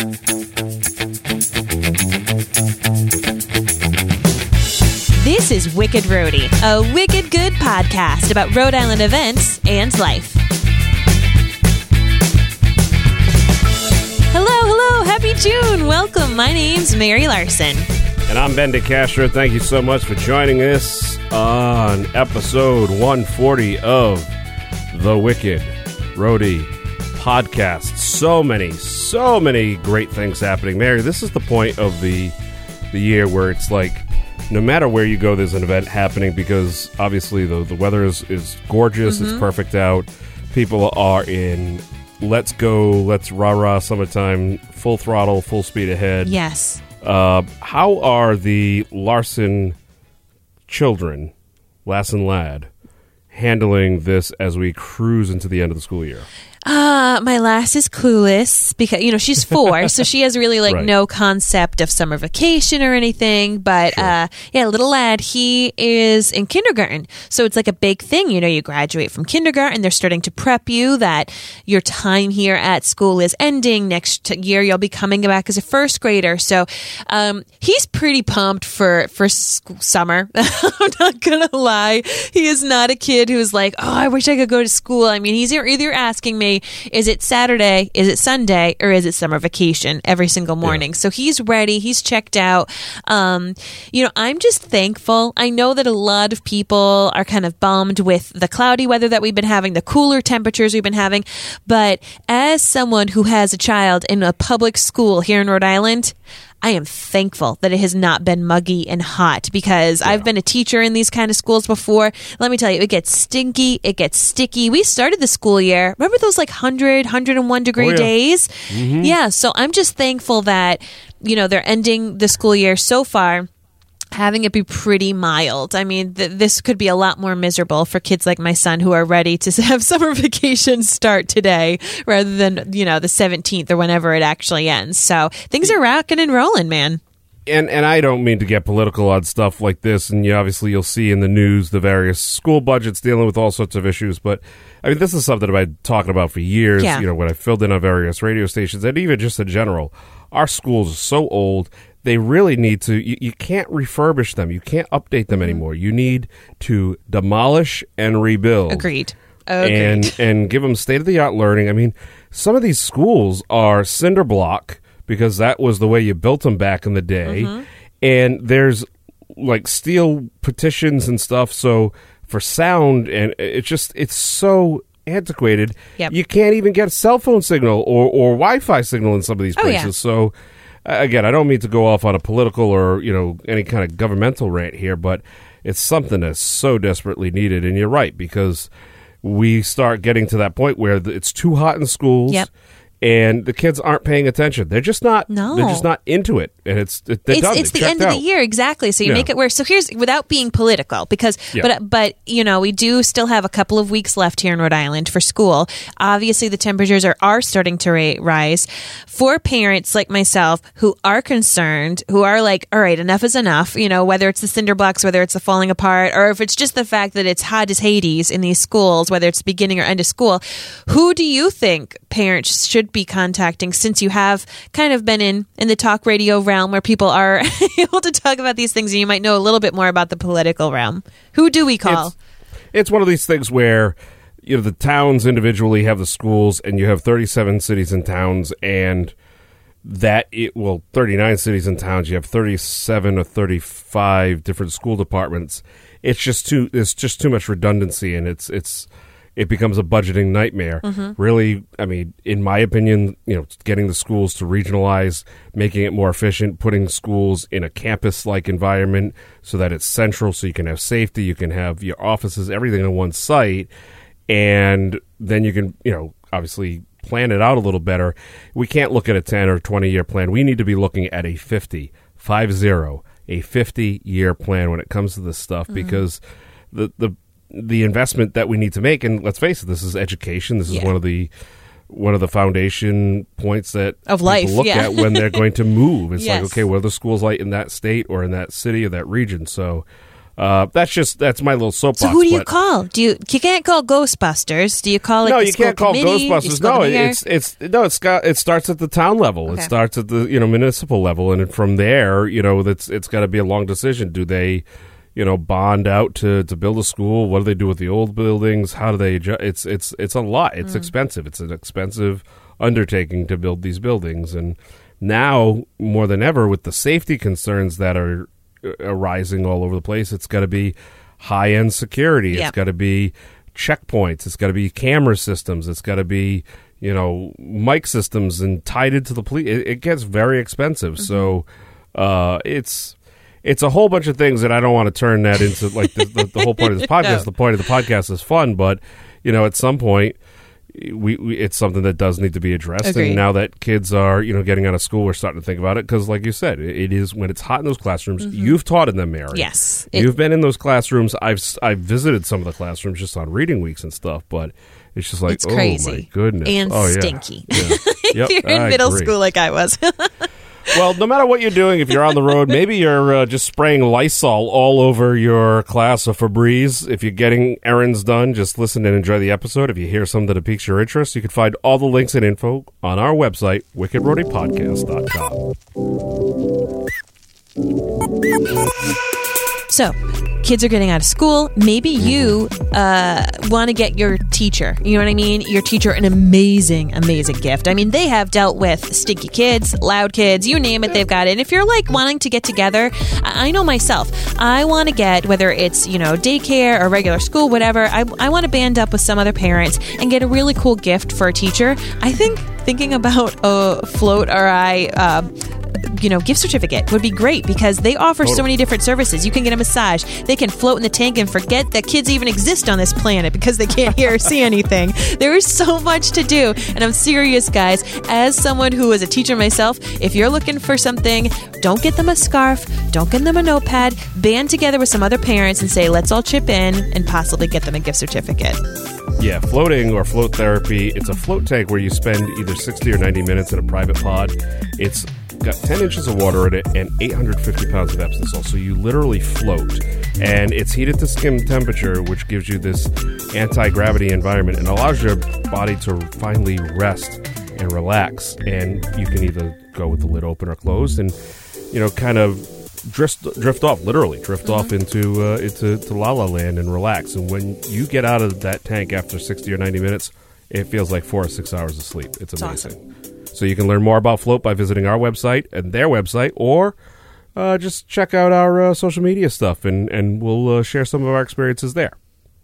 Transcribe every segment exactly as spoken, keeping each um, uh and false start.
This is Wicked Roadie, a wicked good podcast about Rhode Island events and life. Hello, hello, happy June. Welcome. My name's Mary Larson. And I'm Ben DeCastro. Thank you so much for joining us on episode one forty of the Wicked Roadie podcast. So many, so many great things happening. Mary, this is the point of the the year where it's like, no matter where you go, there's an event happening because obviously the, the weather is, is gorgeous. Mm-hmm. It's perfect out. People are in let's go, let's rah-rah summertime, full throttle, full speed ahead. Yes. Uh, how are the Larson children, Lass and Lad, handling this as we cruise into the end of the school year? Uh, my Lass is clueless because, you know, she's four, so she has really, like, right. no concept of summer vacation or anything. But, Sure. uh, yeah, little lad, he is in kindergarten. So it's like a big thing. You know, you graduate from kindergarten. They're starting to prep you that your time here at school is ending. Next year, you'll be coming back as a first grader. So, um, he's pretty pumped for, for sc- summer. I'm not gonna lie. He is not a kid who's like, oh, I wish I could go to school. I mean, he's either asking me, is it Saturday, is it Sunday, or is it summer vacation every single morning? Yeah. So he's ready. He's checked out. Um, you know, I'm just thankful. I know that a lot of people are kind of bummed with the cloudy weather that we've been having, the cooler temperatures we've been having. But as someone who has a child in a public school here in Rhode Island, I am thankful that it has not been muggy and hot because yeah. I've been a teacher in these kind of schools before. Let me tell you, it gets stinky. It gets sticky. We started the school year. Remember those like one hundred, one hundred one degree oh, yeah. days? Mm-hmm. Yeah. So I'm just thankful that, you know, they're ending the school year so far having it be pretty mild. I mean, th- this could be a lot more miserable for kids like my son who are ready to have summer vacation start today rather than, you know, the seventeenth or whenever it actually ends. So things are rocking and rolling, man. And and I don't mean to get political on stuff like this, and you obviously you'll see in the news the various school budgets dealing with all sorts of issues, but I mean, this is something I've been talking about for years, yeah. you know, when I filled in on various radio stations, and even just in general. Our schools are so old. They really need to, you, you can't refurbish them. You can't update them anymore. You need to demolish and rebuild. Agreed. Agreed. And, and give them state-of-the-art learning. I mean, some of these schools are cinder block because that was the way you built them back in the day. Mm-hmm. And there's like steel partitions and stuff. So for sound, and it's just, it's so antiquated. Yep. You can't even get a cell phone signal or, or Wi-Fi signal in some of these places. Oh, yeah. So again, I don't mean to go off on a political or, you know, any kind of governmental rant here, but it's something that's so desperately needed. And you're right, because we start getting to that point where it's too hot in schools. Yep. And the kids aren't paying attention. They're just not. No. They're just not into it, and it's they're it's, done. It's they the end out. of the year, exactly. So you yeah. make it worse. So here's, without being political, because yeah. but but you know we do still have a couple of weeks left here in Rhode Island for school. Obviously, the temperatures are are starting to ra- rise. For parents like myself who are concerned, who are like, all right, enough is enough. You know, whether it's the cinder blocks, whether it's the falling apart, or if it's just the fact that it's hot as Hades in these schools, whether it's beginning or end of school. Who do you think parents should be contacting? Since you have kind of been in, in the talk radio realm where people are able to talk about these things and you might know a little bit more about the political realm. Who do we call? It's, it's one of these things where, you know, the towns individually have the schools and you have thirty-seven cities and towns, and that it well, thirty-nine cities and towns, you have thirty-seven or thirty-five different school departments. It's just too, there's just too much redundancy, and it's, it's, it becomes a budgeting nightmare. Mm-hmm. Really, I mean, in my opinion, you know, getting the schools to regionalize, making it more efficient, putting schools in a campus-like environment so that it's central, so you can have safety, you can have your offices, everything on one site, and then you can, you know, obviously plan it out a little better. We can't look at a ten or twenty-year plan. We need to be looking at a fifty, five zero, a fifty-year plan when it comes to this stuff, mm-hmm. because the the the investment that we need to make, and let's face it, this is education. This is yeah. one of the one of the foundation points that of life people look yeah. at when they're going to move. It's yes. like, okay, what are the schools like in that state or in that city or that region? So Uh, that's just that's my little soapbox. So who do you but, call? Do you you can't call Ghostbusters? Do you call it? No, the you school can't call committee? Ghostbusters. School No, mayor? it's it's no, it's got it starts at the town level. Okay. It starts at the you know municipal level, and from there, you know, that's it's got to be a long decision. Do they, you know, bond out to, to build a school? What do they do with the old buildings? How do they? Adjust? It's it's it's a lot. It's mm. expensive. It's an expensive undertaking to build these buildings, and now more than ever, with the safety concerns that are arising all over the place, it's got to be high-end security. Yep. It's got to be checkpoints. It's got to be camera systems. It's got to be, you know, mic systems and tied into the police. It, it gets very expensive. Mm-hmm. So uh, it's it's a whole bunch of things that I don't want to turn that into, like, the, the, the whole point of this podcast. No. The point of the podcast is fun, but, you know, at some point, We, we it's something that does need to be addressed. Agreed. And now that kids are, you know, getting out of school, we're starting to think about it because, like you said, it, it is when it's hot in those classrooms. Mm-hmm. You've taught in them, Mary. Yes, you've it, been in those classrooms. I've I've visited some of the classrooms just on reading weeks and stuff, but it's just like, it's oh crazy. my goodness, and oh, yeah. stinky. Yeah. Yep, You're in I middle agree. school like I was. Well, no matter what you're doing, if you're on the road, maybe you're uh, just spraying Lysol all over your class or Febreze. If you're getting errands done, just listen and enjoy the episode. If you hear something that piques your interest, you can find all the links and info on our website, wicked rowdy podcast dot com. So, kids are getting out of school. Maybe you uh, want to get your teacher, you know what I mean? Your teacher an amazing, amazing gift. I mean, they have dealt with stinky kids, loud kids, you name it, they've got it. And if you're like wanting to get together, I, I know myself, I want to get, whether it's, you know, daycare or regular school, whatever, I, I want to band up with some other parents and get a really cool gift for a teacher. I think thinking about a float or I... Uh, you know, gift certificate would be great because they offer so many different services. You can get a massage. They can float in the tank and forget that kids even exist on this planet because they can't hear or see anything. There is so much to do. And I'm serious, guys. As someone who is a teacher myself, if you're looking for something, don't get them a scarf. Don't get them a notepad. Band together with some other parents and say, let's all chip in and possibly get them a gift certificate. Yeah, floating or float therapy. It's a float tank where you spend either sixty or ninety minutes in a private pod. It's got ten inches of water in it and eight hundred fifty pounds of Epsom salt. So you literally float. And it's heated to skin temperature, which gives you this anti-gravity environment and allows your body to finally rest and relax. And you can either go with the lid open or closed and, you know, kind of drift drift off, literally drift mm-hmm. off into uh, into to La La Land and relax. And when you get out of that tank after sixty or ninety minutes, it feels like four or six hours of sleep. It's amazing. Awesome. So you can learn more about Float by visiting our website and their website, or uh, just check out our uh, social media stuff, and, and we'll uh, share some of our experiences there.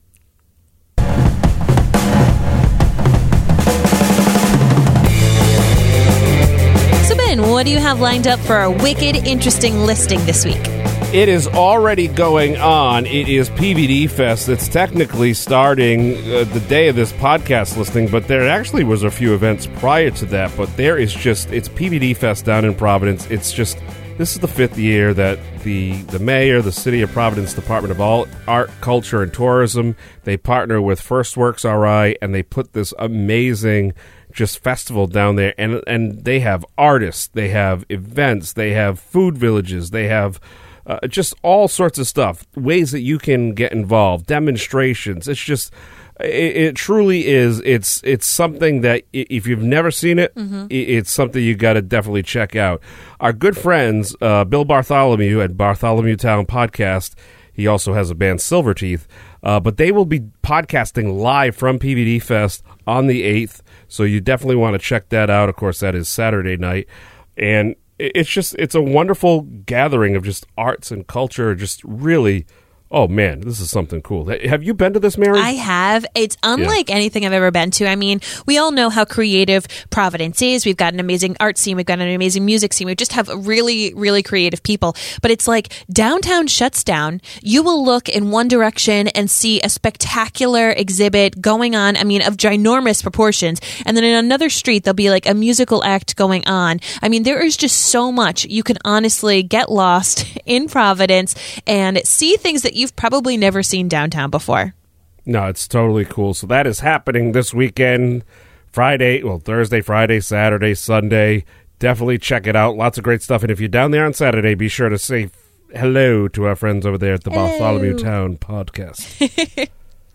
So Ben, what do you have lined up for our wicked interesting listing this week? It is already going on. It is P V D Fest. It's technically starting uh, the day of this podcast listing, but there actually was a few events prior to that. But there is just, it's P V D Fest down in Providence. It's just, this is the fifth year that the, the mayor, the City of Providence Department of All Art, Culture, and Tourism, they partner with First Works R I, and they put this amazing just festival down there. And, and they have artists, they have events, they have food villages, they have... Uh, just all sorts of stuff, ways that you can get involved, demonstrations. It's just, it, it truly is. It's it's something that if you've never seen it, mm-hmm. it it's something you got to definitely check out. Our good friends, uh, Bill Bartholomew at Bartholomew Town Podcast. He also has a band, Silverteeth, uh, but they will be podcasting live from P V D Fest on the eighth. So you definitely want to check that out. Of course, that is Saturday night, and it's just, it's a wonderful gathering of just arts and culture, just really, oh man, this is something cool. Have you been to this, Mary? I have. It's unlike yeah. anything I've ever been to. I mean, we all know how creative Providence is. We've got an amazing art scene. We've got an amazing music scene. We just have really, really creative people. But it's like downtown shuts down. You will look in one direction and see a spectacular exhibit going on, I mean, of ginormous proportions. And then in another street, there'll be like a musical act going on. I mean, there is just so much. You can honestly get lost in Providence and see things that you've probably never seen downtown before. No, it's totally cool. So that is happening this weekend, Friday, well, Thursday, Friday, Saturday, Sunday. Definitely check it out. Lots of great stuff. And if you're down there on Saturday, be sure to say hello to our friends over there at the hello. Bartholomew Town podcast.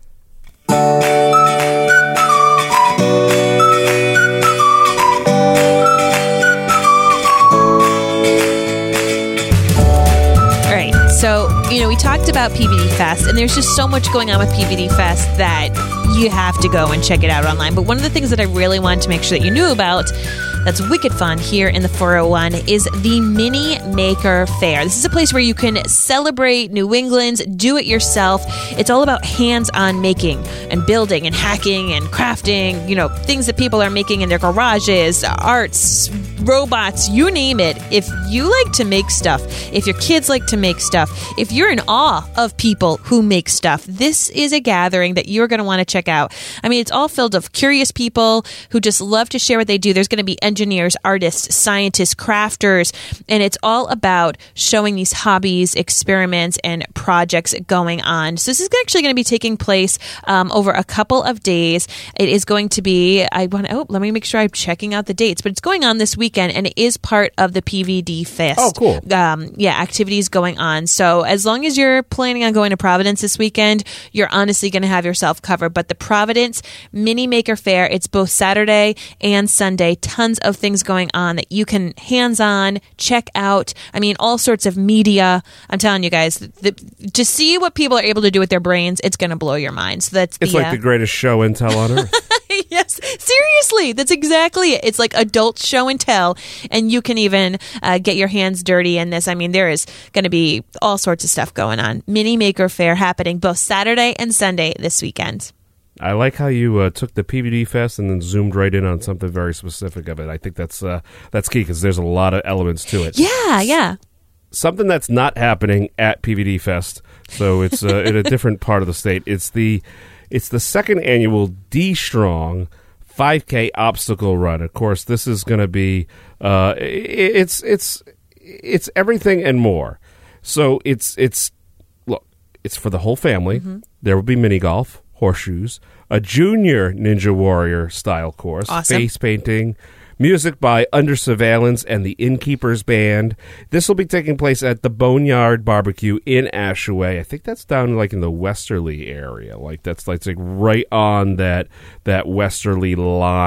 So, you know, we talked about P V D Fest, and there's just so much going on with P V D Fest that you have to go and check it out online. But one of the things that I really wanted to make sure that you knew about that's wicked fun here in the four oh one is the Mini Maker Faire. This is a place where you can celebrate New England's do-it-yourself. It's all about hands-on making and building and hacking and crafting, you know, things that people are making in their garages, arts, robots, you name it. If you like to make stuff, if your kids like to make stuff, if you're in awe of people who make stuff, this is a gathering that you're going to want to check out. I mean, it's all filled of curious people who just love to share what they do. There's going to be engineers, artists, scientists, crafters, and it's all about showing these hobbies, experiments, and projects going on. So this is actually going to be taking place um, over a couple of days. It is going to be, I want to, oh, let me make sure I'm checking out the dates, but it's going on this weekend, and it is part of the P V D Fest. Oh, cool. Um, yeah, activities going on. So as long as you're planning on going to Providence this weekend, you're honestly going to have yourself covered. But the Providence Mini Maker Faire, it's both Saturday and Sunday. Tons of things going on that you can hands-on check out. I mean, all sorts of media. I'm telling you guys, the, to see what people are able to do with their brains, it's going to blow your mind. So that's it's the, like uh, the greatest show and tell on earth. Yes, seriously, that's exactly it. It's like adult show and tell, and you can even uh, get your hands dirty in this. I mean, there is going to be all sorts of stuff going on. Mini Maker Faire happening both Saturday and Sunday this weekend. I like how you uh, took the P V D Fest and then zoomed right in on something very specific of it. I think that's uh, that's key because there's a lot of elements to it. Yeah, yeah. Something that's not happening at P V D Fest, so it's uh, in a different part of the state. It's the it's the second annual D Strong five K obstacle run. Of course, this is going to be uh, it's it's it's everything and more. So it's it's look, it's for the whole family. Mm-hmm. There will be mini golf, horseshoes, a junior Ninja Warrior style course, awesome. Face painting, music by Under Surveillance and the Innkeepers Band. This will be taking place at the Boneyard Barbecue in Ashaway. I think that's down like in the Westerly area. Like that's like, like right on that that Westerly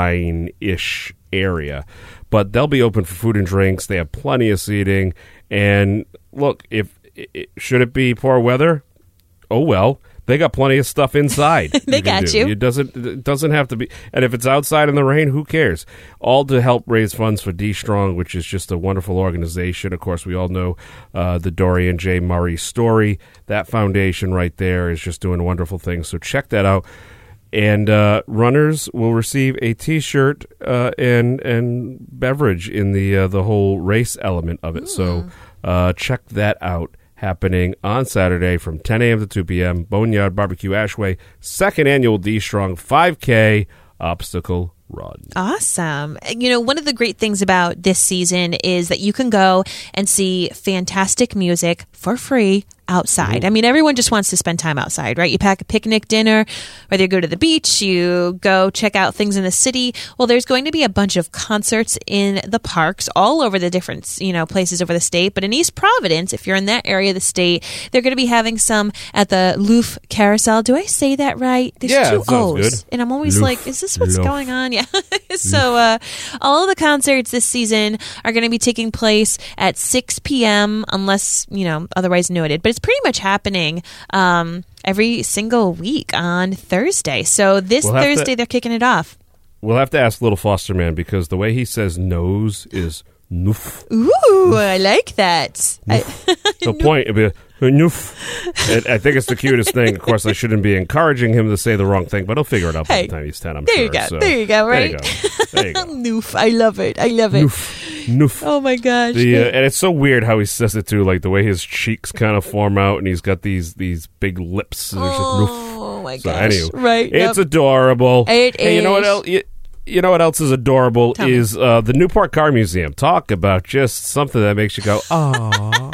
line-ish area. But they'll be open for food and drinks. They have plenty of seating. And look, if it, should it be poor weather? Oh well. They got plenty of stuff inside. They got do. you. It doesn't it doesn't have to be. And if it's outside in the rain, who cares? All to help raise funds for D Strong, which is just a wonderful organization. Of course, we all know uh, the Dorian J. Murray story. That foundation right there is just doing wonderful things. So check that out. And uh, runners will receive a T-shirt uh, and and beverage in the uh, the whole race element of it. Mm. So uh, check that out. Happening on Saturday from ten a.m. to two p.m. Boneyard Barbecue Ashway, second annual D Strong five K obstacle run. Awesome. You know, one of the great things about this season is that you can go and see fantastic music for free outside. I mean, everyone just wants to spend time outside, right? You pack a picnic dinner, whether you go to the beach, you go check out things in the city. Well, there's going to be a bunch of concerts in the parks all over the different, you know, places over the state. But in East Providence, if you're in that area of the state, they're going to be having some at the Loof Carousel. Do I say that right? There's yeah, two that sounds O's. good. And I'm always Loof, like, is this what's Loof. going on? Yeah. So uh, all of the concerts this season are going to be taking place at six p.m. unless, you know, otherwise noted. But it's pretty much happening um, every single week on Thursday. So this we'll Thursday, to, they're kicking it off. We'll have to ask Little Foster Man because the way he says nose is noof. Ooh, noof. I like that. I, the point would be noof. And I think it's the cutest thing. Of course, I shouldn't be encouraging him to say the wrong thing, but he'll figure it out by hey, the time he's ten, I'm there sure. You go. So, there you go, right? There you go. There you go. Noof. I love it. I love it. Noof. Noof. Oh, my gosh. The, uh, and it's so weird how he says it, too, like the way his cheeks kind of form out and he's got these these big lips. And oh, my so, gosh. Anyway, right. It's yep. adorable. It hey, is. You know what else? You, You know what else is adorable Tell is uh, the Newport Car Museum. Talk about just something that makes you go, aww.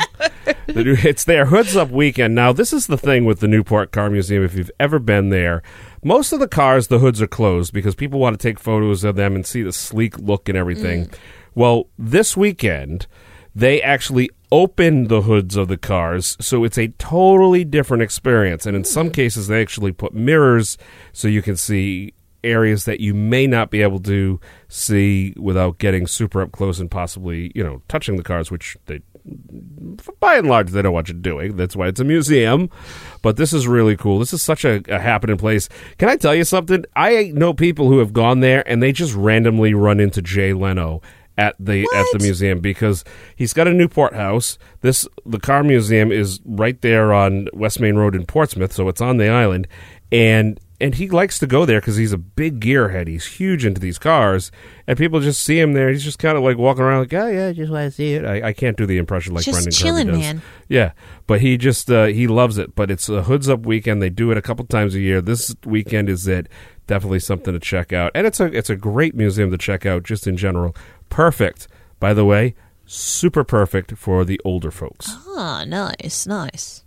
It's their Hoods Up weekend. Now, this is the thing with the Newport Car Museum. If you've ever been there, most of the cars, the hoods are closed because people want to take photos of them and see the sleek look and everything. Mm. Well, this weekend, they actually open the hoods of the cars, so it's a totally different experience. And in some cases, they actually put mirrors so you can see areas that you may not be able to see without getting super up close and possibly, you know, touching the cars, which they, by and large, they don't want you doing. That's why it's a museum. But this is really cool. This is such a, a happening place. Can I tell you something? I know people who have gone there and they just randomly run into Jay Leno at the What? at the museum because he's got a Newport house. This the car museum is right there on West Main Road in Portsmouth, so it's on the island, and and he likes to go there because he's a big gearhead. He's huge into these cars, and people just see him there. He's just kind of like walking around like, oh yeah, I just want to see it. I, I can't do the impression like Just Brendan chilling, Kirby does. man. Yeah, but he just uh, he loves it. But it's a Hoods Up weekend. They do it a couple times a year. This weekend is it. Definitely something to check out, and it's a it's a great museum to check out just in general. Perfect, by the way, super perfect for the older folks. Ah, nice, nice.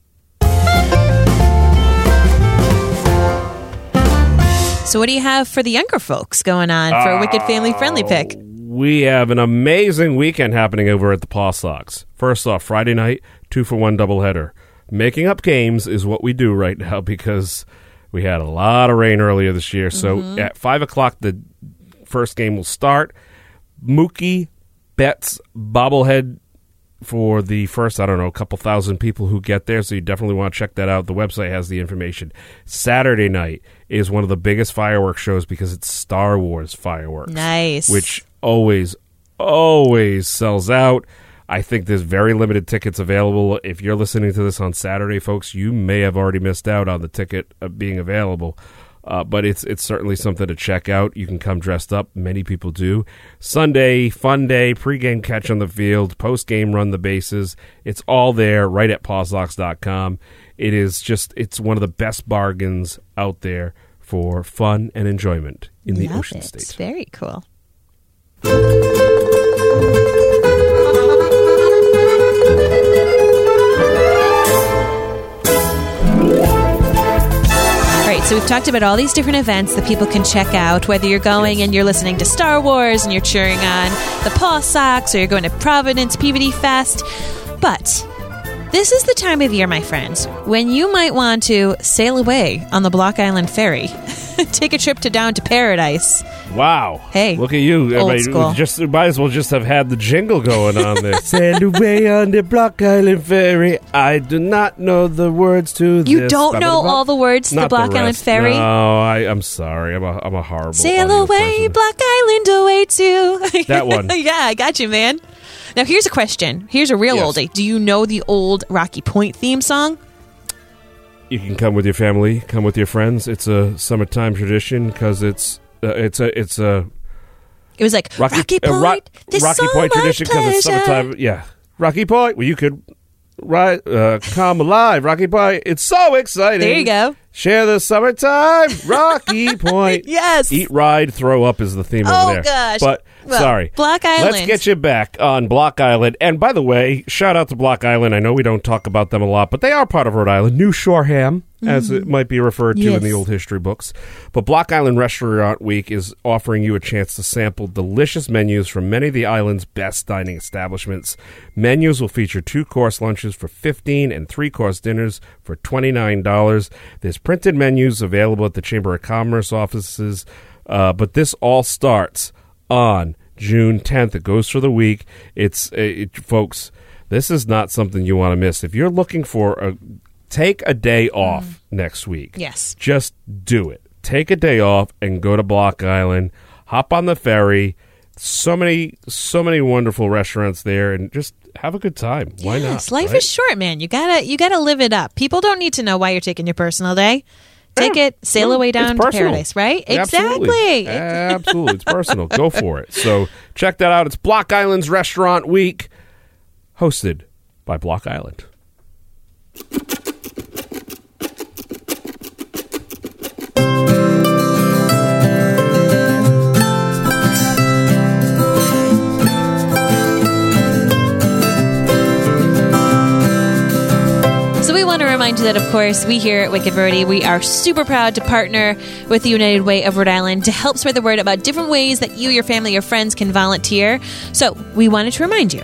So what do you have for the younger folks going on for a Wicked Family Friendly pick? We have an amazing weekend happening over at the Paw Sox. First off, Friday night, two for one doubleheader. Making up games is what we do right now because we had a lot of rain earlier this year. So mm-hmm. at five o'clock, the first game will start. Mookie Betts bobblehead for the first, I don't know, a couple thousand people who get there, so you definitely want to check that out. The website has the information. Saturday night is one of the biggest fireworks shows because it's Star Wars fireworks. Nice. Which always, always sells out. I think there's very limited tickets available. If you're listening to this on Saturday, folks, you may have already missed out on the ticket uh, being available. Uh, but it's it's certainly something to check out. You can come dressed up. Many people do. Sunday, fun day, pregame catch on the field, postgame run the bases. It's all there right at paw sox dot com. It is just, it's one of the best bargains out there for fun and enjoyment in the Love Ocean it. State. Very cool. So we've talked about all these different events that people can check out, whether you're going and you're listening to Star Wars and you're cheering on the Paw Sox, or you're going to Providence Peabody Fest. But this is the time of year, my friends, when you might want to sail away on the Block Island Ferry. Take a trip to down to paradise. Wow. Hey. Look at you. Old Everybody school. Just might as well just have had the jingle going on there. Sail away on the Block Island Ferry. I do not know the words to this. You don't know all the words to the Not Block Island rest. Ferry? No, I, I'm sorry. I'm a, I'm a horrible Sail audio away, person. Block Island awaits you. That one. Yeah, I got you, man. Now, here's a question. Here's a real Yes. oldie. Do you know the old Rocky Point theme song? You can come with your family, come with your friends. It's a summertime tradition because it's uh, it's a it's a It was like, Rocky, Rocky Point, uh, Ro- there's Rocky so Point much tradition because it's pleasure. summertime. Yeah, Rocky Point. Well, you could ride, uh, come alive, Rocky Point. It's so exciting. There you go. Share the summertime, Rocky Point. Yes. Eat, ride, throw up is the theme Oh, over there. gosh. But Well, sorry, Block Island. Let's get you back on Block Island. And by the way, shout out to Block Island. I know we don't talk about them a lot, but they are part of Rhode Island. New Shoreham, mm. as it might be referred to Yes. in the old history books. But Block Island Restaurant Week is offering you a chance to sample delicious menus from many of the island's best dining establishments. Menus will feature two-course lunches for fifteen dollars and three-course dinners for twenty-nine dollars. There's printed menus available at the Chamber of Commerce offices, uh, but this all starts on June tenth. It goes for the week. It's it, folks, this is not something you want to miss. If you're looking for a take a day off mm. next week. Yes. Just do it. Take a day off and go to Block Island. Hop on the ferry. So many so many wonderful restaurants there, and just have a good time. Why yes, not? Life right? is short, man. You gotta you gotta live it up. People don't need to know why you're taking your personal day. Take Yeah. it, sail Well, away down it's to personal. paradise, right? Absolutely. Exactly. Absolutely. It's personal. Go for it. So check that out. It's Block Island's Restaurant Week, hosted by Block Island. So we want to remind you that, of course, we here at Wicked Verity, we are super proud to partner with the United Way of Rhode Island to help spread the word about different ways that you, your family, your friends can volunteer. So we wanted to remind you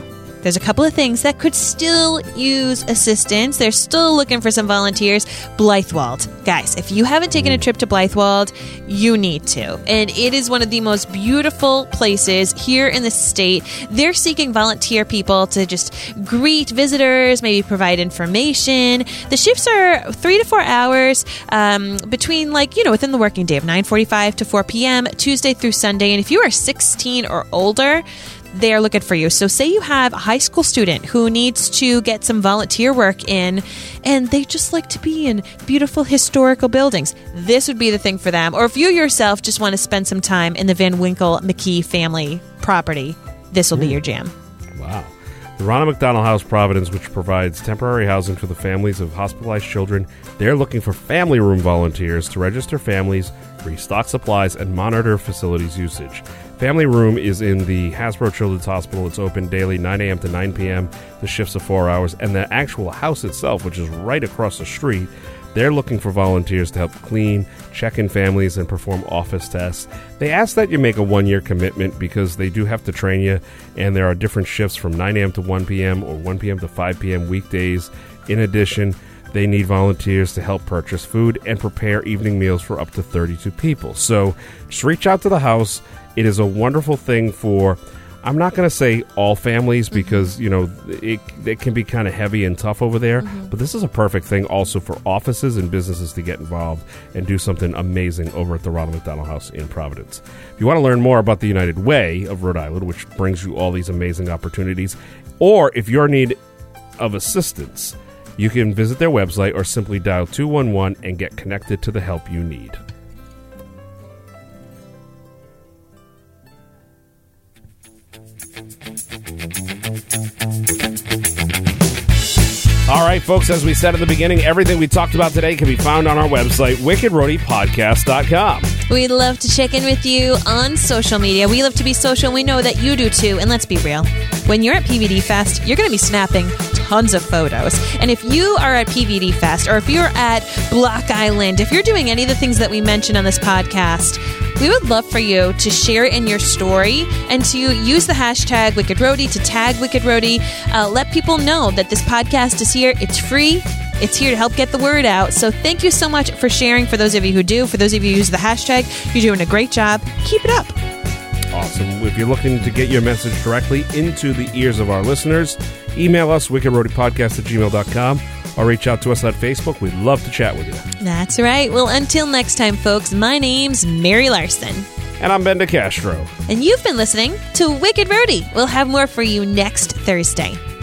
there's a couple of things that could still use assistance. They're still looking for some volunteers. Blythewald. Guys, if you haven't taken a trip to Blythewald, you need to. And it is one of the most beautiful places here in the state. They're seeking volunteer people to just greet visitors, maybe provide information. The shifts are three to four hours um, between, like, you know, within the working day of nine forty-five to four p.m., Tuesday through Sunday. And if you are sixteen or older, they're looking for you. So say you have a high school student who needs to get some volunteer work in, and they just like to be in beautiful historical buildings. This would be the thing for them. Or if you yourself just want to spend some time in the Van Winkle McKee family property, this will mm. be your jam. Wow. The Ronald McDonald House Providence, which provides temporary housing for the families of hospitalized children, they're looking for family room volunteers to register families, restock supplies, and monitor facilities usage. Family Room is in the Hasbro Children's Hospital. It's open daily nine a.m. to nine p.m. The shifts are four hours. And the actual house itself, which is right across the street, they're looking for volunteers to help clean, check in families, and perform office tests. They ask that you make a one-year commitment because they do have to train you, and there are different shifts from nine a.m. to one p.m. or one p.m. to five p.m. weekdays. In addition, they need volunteers to help purchase food and prepare evening meals for up to thirty-two people. So just reach out to the house. It is a wonderful thing for, I'm not going to say all families because, mm-hmm. you know, it, it can be kind of heavy and tough over there. Mm-hmm. But this is a perfect thing also for offices and businesses to get involved and do something amazing over at the Ronald McDonald House in Providence. If you want to learn more about the United Way of Rhode Island, which brings you all these amazing opportunities, or if you're in need of assistance, you can visit their website or simply dial two one one and get connected to the help you need. All right, folks, as we said at the beginning, everything we talked about today can be found on our website, wicked roadie podcast dot com. We'd love to check in with you on social media. We love to be social. We know that you do too. And let's be real. When you're at P V D Fest, you're going to be snapping tons of photos. And if you are at P V D Fest, or if you're at Block Island, if you're doing any of the things that we mentioned on this podcast, we would love for you to share it in your story and to use the hashtag WickedRoadie to tag WickedRoadie. Uh, let people know that this podcast is here. It's free. It's here to help get the word out. So thank you so much for sharing. For those of you who do, for those of you who use the hashtag, you're doing a great job. Keep it up. Awesome. If you're looking to get your message directly into the ears of our listeners, email us, wicked roadie podcast at gmail dot com, or reach out to us on Facebook. We'd love to chat with you. That's right. Well, until next time, folks, my name's Mary Larson. And I'm Ben DeCastro. And you've been listening to Wicked Roadie. We'll have more for you next Thursday.